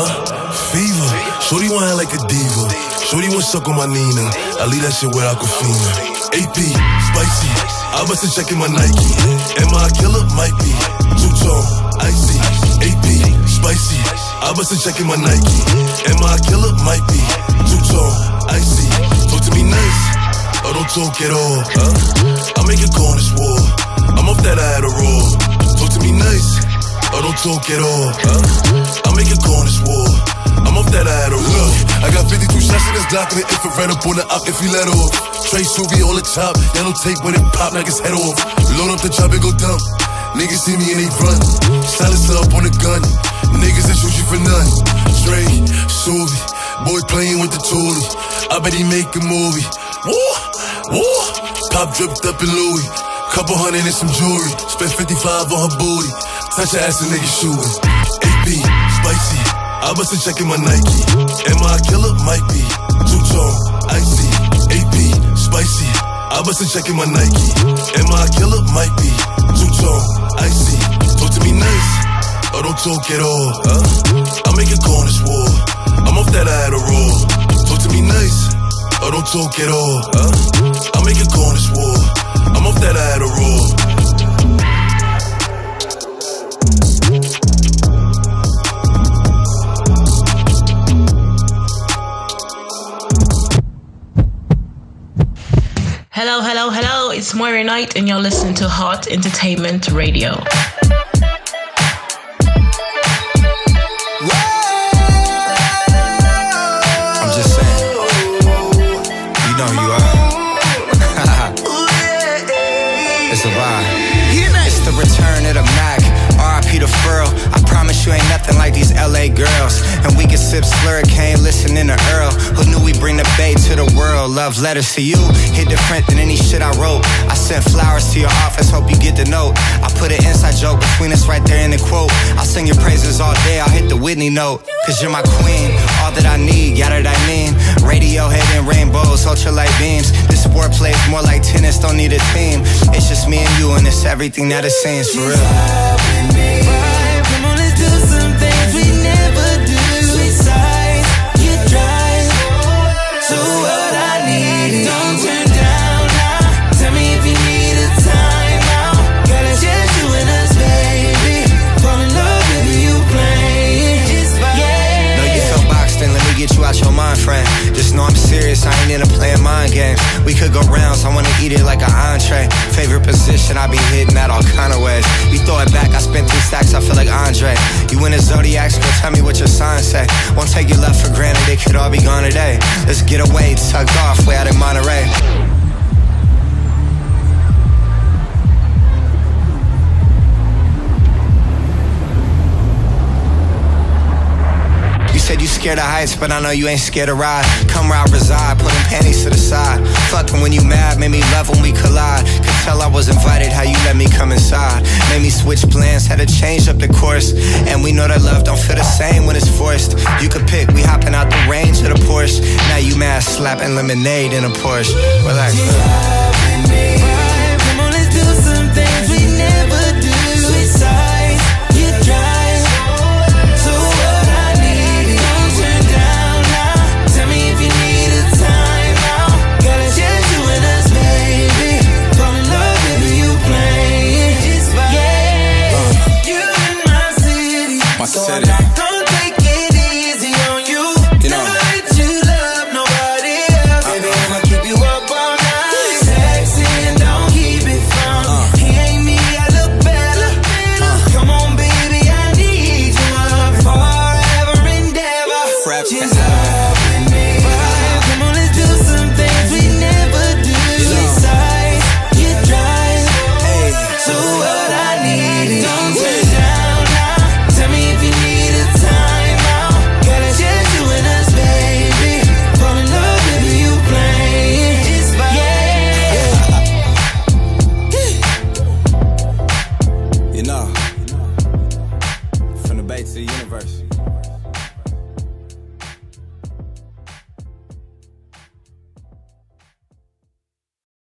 Fever. Shorty wanna like a diva. Shorty wanna suck on my Nina. I leave that shit where Aquafina. AP, spicy. I wasn't checking my Nike. Am I a killer? Might be. Two-tone, icy. AP, spicy. I wasn't checking my Nike. Am I a killer? Might be. Two-tone, icy. Talk to me nice. Or don't talk at all, huh? I make a call this war. I'm off that I had a roll. Talk to me nice. Or don't talk at all, huh? I make a call this war. I'm off that I had a roll. I got 52 shots in this Glock and the infrared up on the op if he let off. Trey Suvi on the top, yellow tape when it pop like his head off. Load up the chop and go dump. Niggas see me and they run. Silence up on the gun. Niggas that shoot you for none. Trey Suvi, boy playing with the toolie. I bet he make a movie. Woo. Pop dripped up in Louis. Couple hundred and some jewelry. Spent 55 on her booty. Touch her ass and niggas shooting. AP, spicy. I wasn't checking my Nike. Am I a killer? Might be. Two-tone, icy. AP, bustin' checking my Nike. Am I a killer? Might be. Too tall, icy. Talk to me nice, or don't talk at all. I make a call on this war. I'm off that Adderall. Talk to me nice, or don't talk at all. I make a call on this war. I'm off that Adderall. Hello, hello, hello. It's Moira Knight and you're listening to Hot Entertainment Radio. I'm just saying. You know who you are. It's a vibe. It's the return of the Mac. R.I.P. the Furl. I promise you ain't nothing like these LA girls. And we can sip Slurricane, listening to Earl. Who knew we bring the Bay to the world? Love letters to you hit different than any shit I wrote. I sent flowers to your office, hope you get the note. I put an inside joke between us right there in the quote. I'll sing your praises all day, I'll hit the Whitney note. Cause you're my queen, all that I need, yada that I mean. Radiohead and rainbows, ultralight beams. This sport plays more like tennis, don't need a team. It's just me and you and it's everything that it seems for real. Come on, let's do some things we never do. Switch sides, you drive. So what I need, don't turn down now. Tell me if you need a time out. Girl, it's just you and us, baby. Fall in love, baby, you playing. Yeah. Know you feel boxed in, let me get you out your mind, friend. Just know I'm serious, I ain't into playing mind games. We could go rounds, I wanna eat it like an entree. Favorite position, I be hitting that all kind of ways. You throw it back, I spent 3 stacks, I feel like Andre. You in the Zodiac, girl, tell me what your sign say. Won't take your love for granted, it could all be gone today. Let's get away, tucked off, way out in Monterey. Said you scared of heights, but I know you ain't scared to ride. Come ride, reside, putting panties to the side. Fucking when you mad, made me love when we collide. Could tell I was invited, how you let me come inside. Made me switch plans, had to change up the course. And we know that love don't feel the same when it's forced. You could pick, we hopping out the range of the Porsche. Now you mad, slapping lemonade in a Porsche. Relax. Come on, let's do some things we never do. Switch sides, you drive. So what I need, don't turn down now. Tell me if you need a time out. Girl, it's just you and us, baby. Fall in love, baby, you playing. Yeah. You in my city. My So city. don't take it easy on you. You know. Never let you love nobody else. Baby, I'ma keep you up all night. Sexy and don't keep it fun. He ain't me, I look better. Come on, baby, I need you up forever and ever. Forever. Just love me. Come on, let's do some things we never do. Switch sides, you drive. So what I need, don't turn down now. Tell me if you need a time out. Girl, it's just you and us, baby. Fall in love, baby, you playing. You know, from the Bay to the universe.